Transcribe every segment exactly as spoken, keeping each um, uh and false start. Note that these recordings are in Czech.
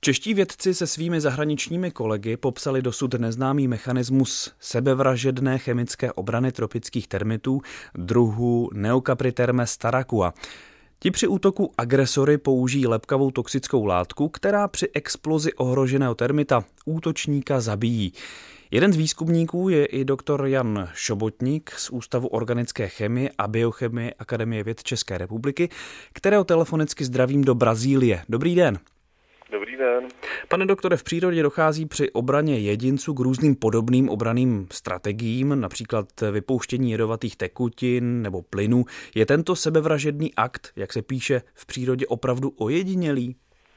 Čeští vědci se svými zahraničními kolegy popsali dosud neznámý mechanismus sebevražedné chemické obrany tropických termitů druhu Neocapritermes taracua. Ti při útoku agresory použijí lepkavou toxickou látku, která při explozi ohroženého termita útočníka zabíjí. Jeden z výzkumníků je i doktor Jan Šobotník z Ústavu organické chemie a biochemie Akademie věd České republiky, kterého telefonicky zdravím do Brazílie. Dobrý den. Dobrý den. Pane doktore, v přírodě dochází při obraně jedinců k různým podobným obranným strategiím, například vypouštění jedovatých tekutin nebo plynů. Je tento sebevražedný akt, jak se píše, v přírodě opravdu ojedinělý?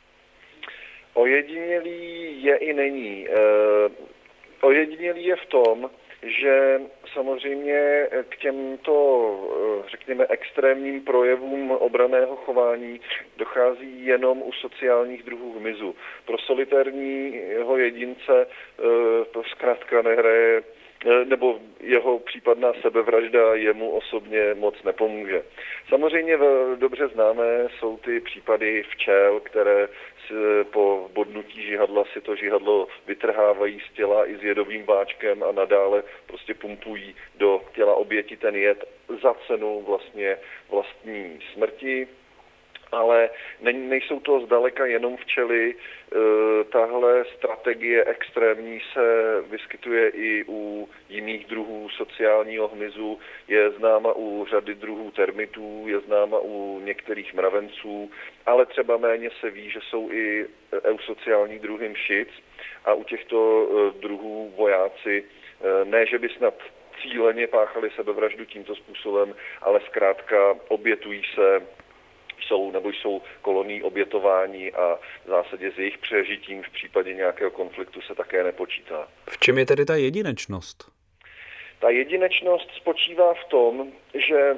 Ojedinělý je i není. E, ojedinělý je v tom, že samozřejmě k těmto, řekněme, extrémním projevům obranného chování dochází jenom u sociálních druhů hmyzu. Pro solitérního jedince to zkrátka nehraje, nebo jeho případná sebevražda jemu osobně moc nepomůže. Samozřejmě dobře známé jsou ty případy včel, které po bodnutí žihadla si to žihadlo vytrhávají z těla i s jedovým váčkem a nadále prostě pumpují do těla oběti ten jed za cenu vlastně vlastní smrti. Ale nejsou to zdaleka jenom včely. Tahle strategie extrémní se vyskytuje i u jiných druhů sociálního hmyzu, je známa u řady druhů termitů, je známa u některých mravenců, ale třeba méně se ví, že jsou i eusociální druhy mšic a u těchto druhů vojáci ne, že by snad cíleně páchali sebevraždu tímto způsobem, ale zkrátka obětují se jsou nebo jsou kolonní obětování a v zásadě s jejich přežitím v případě nějakého konfliktu se také nepočítá. V čem je tedy ta jedinečnost? Ta jedinečnost spočívá v tom, že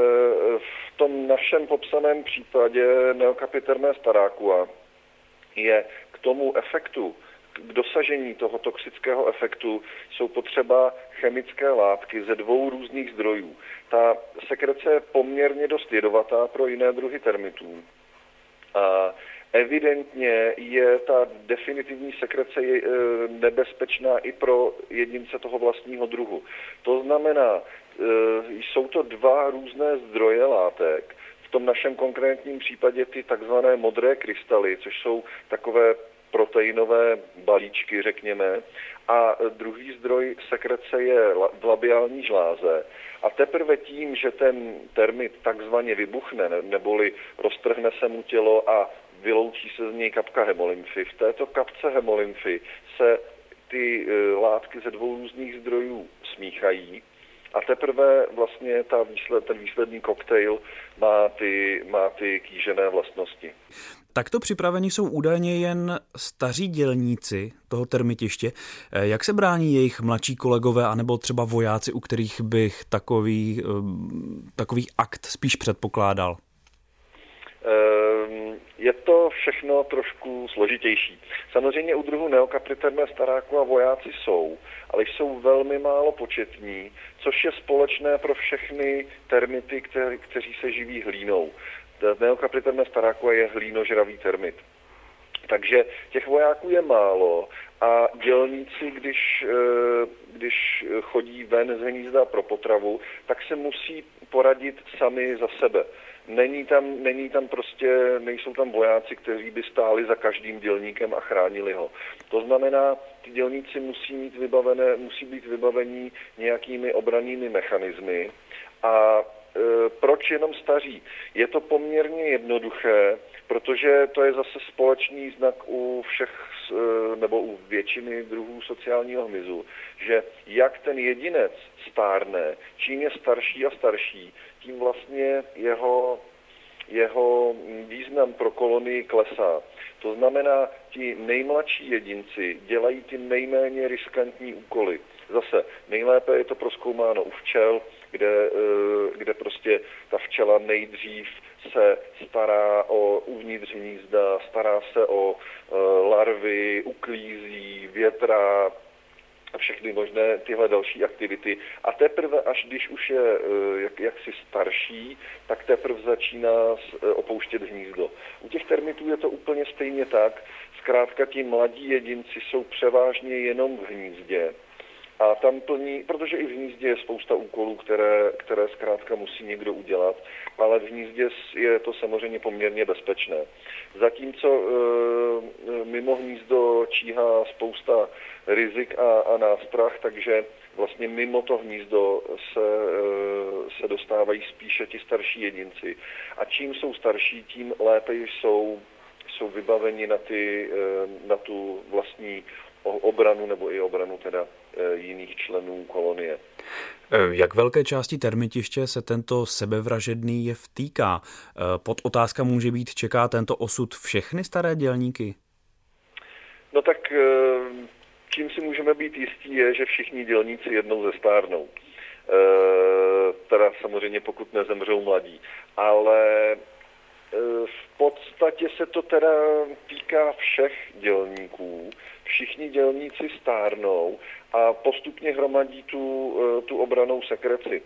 v tom našem popsaném případě Neocapritermes taracua je k tomu efektu, k dosažení toho toxického efektu jsou potřeba chemické látky ze dvou různých zdrojů. Ta sekrece je poměrně dost jedovatá pro jiné druhy termitů. A evidentně je ta definitivní sekrece nebezpečná i pro jedince toho vlastního druhu. To znamená, jsou to dva různé zdroje látek. V tom našem konkrétním případě ty takzvané modré krystaly, což jsou takové proteinové balíčky, řekněme, a druhý zdroj sekrece je v labiální žláze. A teprve tím, že ten termit takzvaně vybuchne, neboli roztrhne se mu tělo a vyloučí se z něj kapka hemolymfy, v této kapce hemolymfy se ty látky ze dvou různých zdrojů smíchají a teprve vlastně ta výsled, ten výsledný koktejl má ty, má ty kýžené vlastnosti. Takto připraveni jsou údajně jen staří dělníci toho termitiště. Jak se brání jejich mladší kolegové anebo třeba vojáci, u kterých bych takový, takový akt spíš předpokládal? Je to všechno trošku složitější. Samozřejmě u druhu Neocapritermes taracua vojáci jsou, ale jsou velmi málo početní, což je společné pro všechny termity, kteří, kteří se živí hlínou. Neocapritermes taracua je hlínožravý termit. Takže těch vojáků je málo a dělníci, když, když chodí ven z hnízda pro potravu, tak se musí poradit sami za sebe. Není tam, není tam prostě, nejsou tam vojáci, kteří by stáli za každým dělníkem a chránili ho. To znamená, ty dělníci musí mít vybavené, musí být vybavení nějakými obrannými mechanismy a proč jenom staří? Je to poměrně jednoduché, protože to je zase společný znak u všech nebo u většiny druhů sociálního hmyzu, že jak ten jedinec stárne, čím je starší a starší, tím vlastně jeho, jeho význam pro kolonii klesá. To znamená, ti nejmladší jedinci dělají ty nejméně riskantní úkoly. Zase nejlépe je to prozkoumáno u včel, kde, kde prostě ta včela nejdřív se stará o uvnitř hnízda, stará se o larvy, uklízí, větrá a všechny možné tyhle další aktivity. A teprve, až když už je jak, jaksi starší, tak teprve začíná opouštět hnízdo. U těch termitů je to úplně stejně tak. zkrátka ti mladí jedinci jsou převážně jenom v hnízdě. A tam plní, protože i v hnízdě je spousta úkolů, které, které zkrátka musí někdo udělat, ale v hnízdě je to samozřejmě poměrně bezpečné. Zatímco e, mimo hnízdo číhá spousta rizik a, a nástrah, takže vlastně mimo to hnízdo se, e, se dostávají spíše ti starší jedinci. A čím jsou starší, tím lépe jsou, jsou vybaveni na, ty, e, na tu vlastní obranu nebo i obranu teda jiných členů kolonie. Jak velké části termitiště se tento sebevražedný jev týká? Pod otázka může být, čeká tento osud všechny staré dělníky? No tak čím si můžeme být jistí je, že všichni dělníci jednou zestárnou. Teda samozřejmě pokud nezemřou mladí. Ale v podstatě se to teda týká všech dělníků. Všichni dělníci stárnou a postupně hromadí tu, tu obrannou sekreci.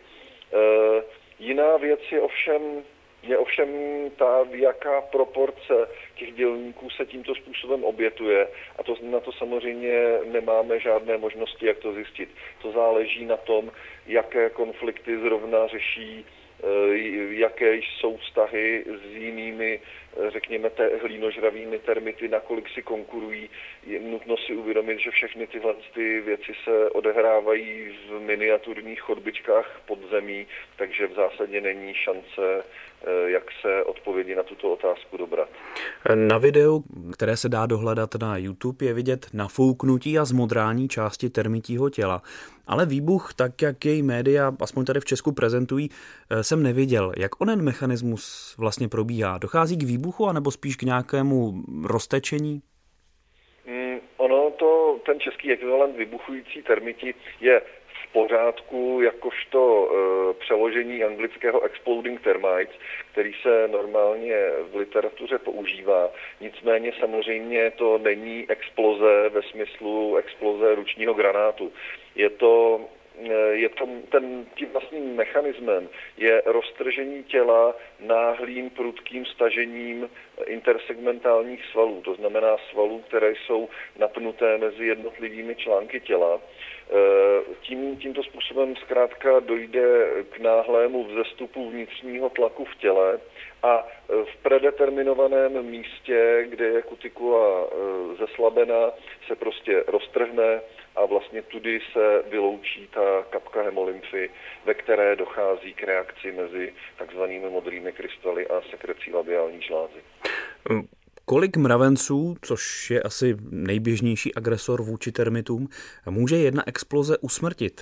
Jiná věc je ovšem, je ovšem ta, jaká proporce těch dělníků se tímto způsobem obětuje. A to, na to samozřejmě nemáme žádné možnosti, jak to zjistit. To záleží na tom, jaké konflikty zrovna řeší, jaké jsou vztahy s jinými, řekněme, te, hlínožravými termity, nakolik si konkurují. Je nutno si uvědomit, že všechny tyhle ty věci se odehrávají v miniaturních chodbičkách pod zemí, takže v zásadě není šance, jak se odpovědi na tuto otázku dobrat. Na videu, které se dá dohledat na YouTube, je vidět nafouknutí a zmodrání části termitího těla. Ale výbuch, tak jak jej média, aspoň tady v Česku prezentují, jsem neviděl. Jak onen mechanismus vlastně probíhá? Dochází k výbuchu, anebo spíš k nějakému roztečení? Mm, ono to, ten český ekvivalent vybuchující termiti je v pořádku jakožto e, přeložení anglického exploding termites, který se normálně v literatuře používá. Nicméně samozřejmě to není exploze ve smyslu exploze ručního granátu. Je to, je to ten, tím vlastním mechanismem je roztržení těla náhlým prudkým stažením intersegmentálních svalů, to znamená svalů, které jsou napnuté mezi jednotlivými články těla. Tím, tímto způsobem zkrátka dojde k náhlému vzestupu vnitřního tlaku v těle a v predeterminovaném místě, kde je kutikula zeslabená, se prostě roztrhne a vlastně tudy se vyloučí ta kapka hemolymfy, ve které dochází k reakci mezi takzvanými modrými krystaly a sekrecí labiální žlázy. Kolik mravenců, což je asi nejběžnější agresor vůči termitům, může jedna exploze usmrtit?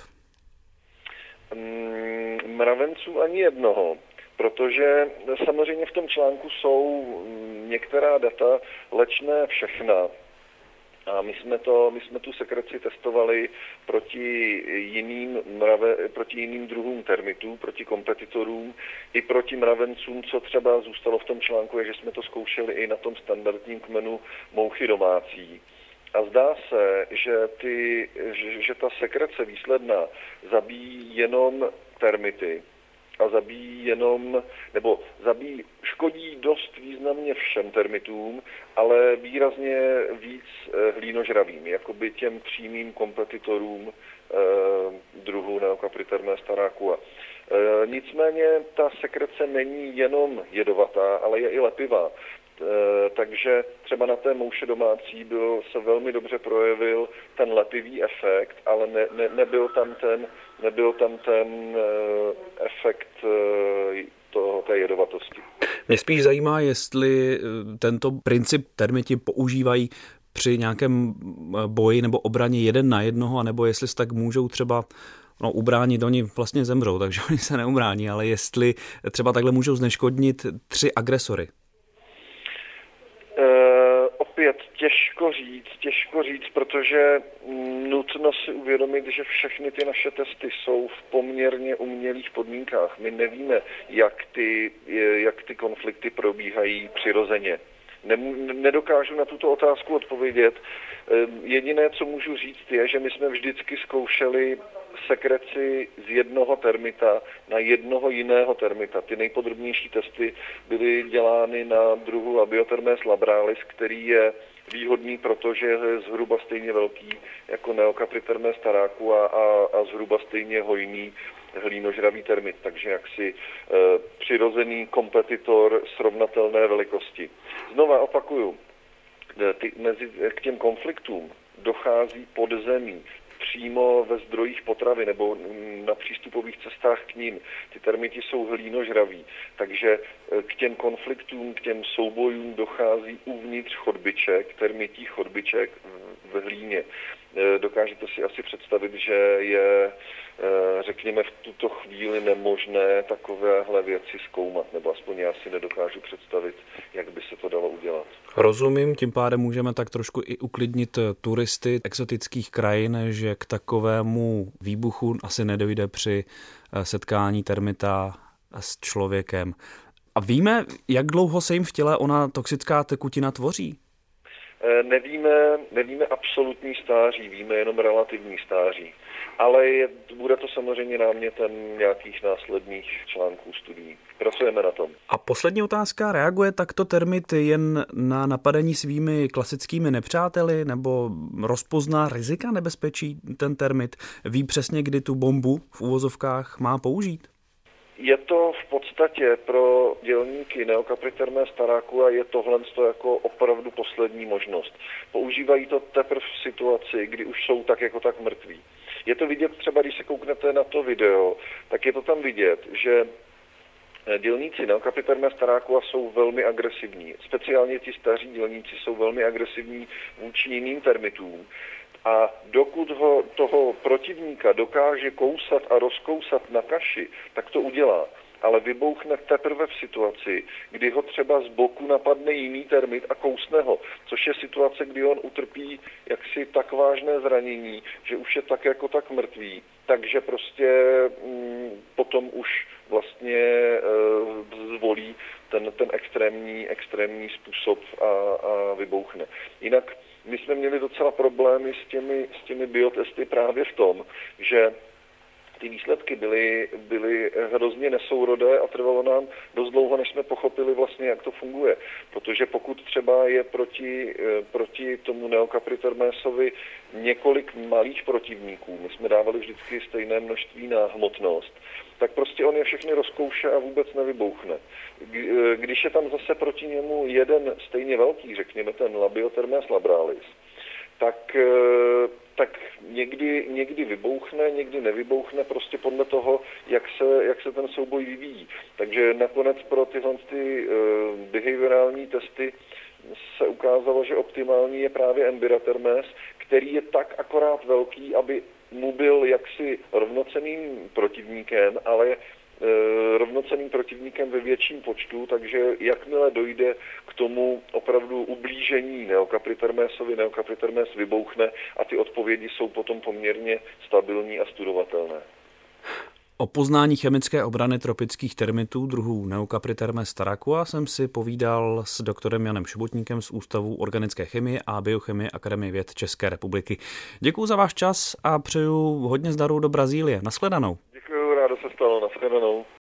Mravenců ani jednoho, protože samozřejmě v tom článku jsou některá data, leč ne všechna. A my jsme, to, my jsme tu sekreci testovali proti jiným, mrave, proti jiným druhům termitů, proti kompetitorům i proti mravencům, co třeba zůstalo v tom článku, je, že jsme to zkoušeli i na tom standardním kmenu mouchy domácí. A zdá se, že, ty, že, že ta sekrece výsledná zabíjí jenom termity a zabíjí jenom, nebo zabíjí, škodí dost významně všem termitům, ale výrazně víc hlínožravým, jakoby těm přímým kompetitorům eh, druhu Neocapriterme starakua. Eh, nicméně ta sekrece není jenom jedovatá, ale je i lepivá. E, takže třeba na té mouše domácí byl, se velmi dobře projevil ten lepivý efekt, ale ne, ne, nebyl tam ten, nebyl tam ten e, efekt e, toho, té jedovatosti. Mě spíš zajímá, jestli tento princip termiti používají při nějakém boji nebo obraně jeden na jednoho, anebo jestli se tak můžou třeba no, ubránit, oni vlastně zemřou, takže oni se neubrání, ale jestli třeba takhle můžou zneškodnit tři agresory. Uh, opět těžko říct, těžko říct, protože nutno si uvědomit, že všechny ty naše testy jsou v poměrně umělých podmínkách. My nevíme, jak ty, jak ty konflikty probíhají přirozeně. Nedokážu na tuto otázku odpovědět. Jediné, co můžu říct, je, že my jsme vždycky zkoušeli sekreci z jednoho termita na jednoho jiného termita. Ty nejpodrobnější testy byly dělány na druhu Labiotermes labralis, který je výhodný, protože je zhruba stejně velký jako Neokapritermes staráku a, a, a zhruba stejně hojný hlínožravý termit, takže jaksi e, přirozený kompetitor srovnatelné velikosti. Znova opakuju, ty, mezi, k těm konfliktům dochází pod zemí, přímo ve zdrojích potravy nebo na přístupových cestách k ním. Ty termiti jsou hlínožraví, takže k těm konfliktům, k těm soubojům dochází uvnitř chodbiček, termití chodbiček v hlíně. Dokážete si asi představit, že je, řekněme, v tuto chvíli nemožné takovéhle věci zkoumat, nebo aspoň já si nedokážu představit, jak by se to dalo udělat. Rozumím, tím pádem můžeme tak trošku i uklidnit turisty exotických krajin, že k takovému výbuchu asi nedojde při setkání termita s člověkem. A víme, jak dlouho se jim v těle ona toxická tekutina tvoří? Nevíme, nevíme absolutní stáří, víme jenom relativní stáří. Ale je, bude to samozřejmě námětem nějakých následných článků, studií. Pracujeme na tom. A poslední otázka, reaguje takto termit jen na napadení svými klasickými nepřáteli nebo rozpozná rizika nebezpečí ten termit? Ví přesně, kdy tu bombu v uvozovkách má použít? Je to v podstatě pro dělníky Neokapritermes staráku a je tohle jako opravdu poslední možnost. Používají to teprve v situaci, kdy už jsou tak jako tak mrtví. Je to vidět třeba, když se kouknete na to video, tak je to tam vidět, že dělníci Neokapritermes staráku jsou velmi agresivní. Speciálně ti staří dělníci jsou velmi agresivní vůči jiným termitům. A dokud ho, toho protivníka dokáže kousat a rozkousat na kaši, tak to udělá. Ale vybouchne teprve v situaci, kdy ho třeba z boku napadne jiný termit a kousne ho, což je situace, kdy on utrpí jaksi tak vážné zranění, že už je tak jako tak mrtvý. Takže prostě mm, potom už vlastně e, zvolí ten, ten extrémní, extrémní způsob a, a vybouchne. Jinak my jsme měli docela problémy s těmi, s těmi biotesty právě v tom, že ty výsledky byly, byly hrozně nesourodé a trvalo nám dost dlouho, než jsme pochopili vlastně, jak to funguje. Protože pokud třeba je proti, proti tomu Neokapritermesovi několik malých protivníků, my jsme dávali vždycky stejné množství na hmotnost, tak prostě on je všechny rozkouše a vůbec nevybouchne. Když je tam zase proti němu jeden stejně velký, řekněme ten Labiotermes labralis, tak, tak někdy, někdy vybouchne, někdy nevybouchne, prostě podle toho, jak se, jak se ten souboj vyvíjí. Takže nakonec pro tyhle ty, uh, behaviorální testy se ukázalo, že optimální je právě Embiratermes, který je tak akorát velký, aby mu byl jaksi rovnocenným protivníkem, ale rovnocenným protivníkem ve větším počtu, takže jakmile dojde k tomu opravdu ublížení Neokapritermesovi, Neokapritermes vybouchne a ty odpovědi jsou potom poměrně stabilní a studovatelné. O poznání chemické obrany tropických termitů druhů Neokapritermes staracua jsem si povídal s doktorem Janem Šebotníkem z Ústavu organické chemie a biochemie Akademie věd České republiky. Děkuji za váš čas a přeju hodně zdaru do Brazílie. Nashledanou. Děkuji, rádo se stalo. Nashledanou.